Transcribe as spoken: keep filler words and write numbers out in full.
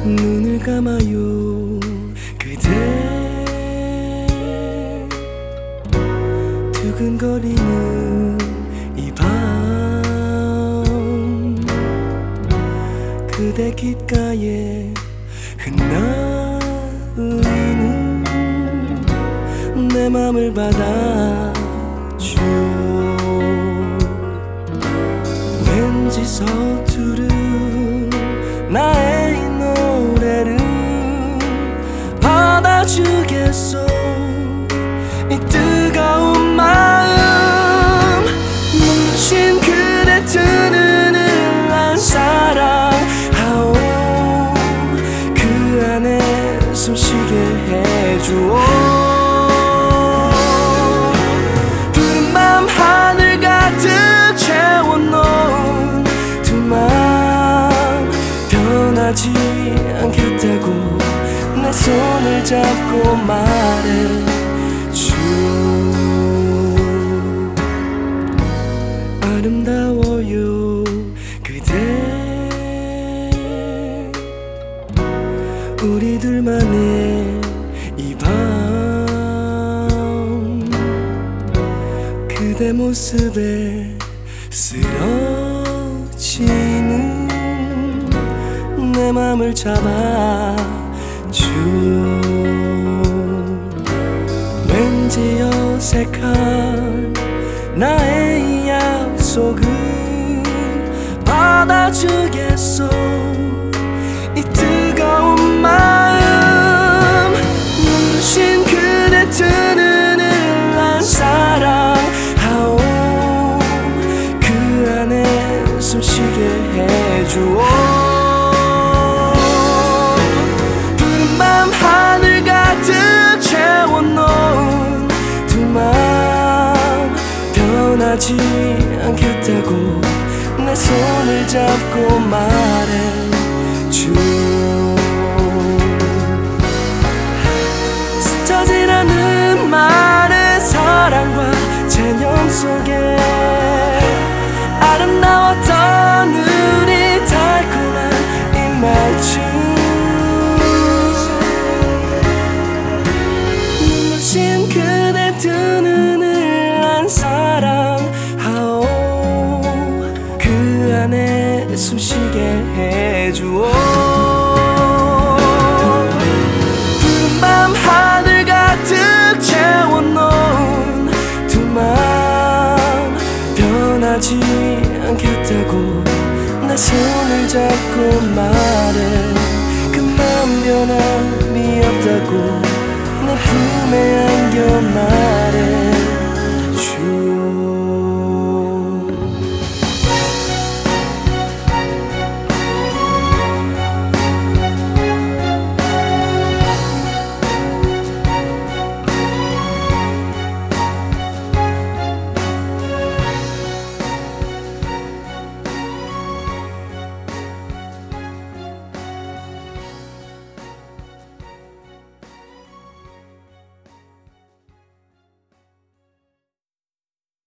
눈을 감아요 그대 두근거리는 이 밤 그대 귓가에 흩날리는 내 맘을 받아줘 왠지 서투른 나의 이 노래를 받아주겠어 이 뜨거운 마음 눈부신 그대 두 눈을 난 사랑하오 그 안에 숨쉬게 해주오 푸른 밤 하늘 가득 채워놓은 두 맘 변하지 않겠다고 내 손을 잡고 말해줘 아름다워요 그대 우리 둘만의 이 밤 그대 모습에 쓰러지는 내 맘을 잡아줘 왠지 어색한 나의 이 약속은 받아주겠어 이 뜨거운 마음 눈부신 그대 두 눈을 난 사랑하오 그 안에 숨쉬게 해주오 푸른 밤 하늘 가득 채워놓은 두 맘 변하지 않겠다고 내 손을 잡고 말해줘 스쳐진 않은 말의 사랑과 체념 속에 아름다웠던 우리 달콤한 이 말춤 눈부신 그대 두 눈을 난 사랑하오 그 안에 숨쉬게 해주오 푸른 밤 하늘 가득 채워놓은 두 맘 변하지 않겠다고 내 손을 잡고 말해 그 맘 변함이 없다고 내 품에 안겨 말해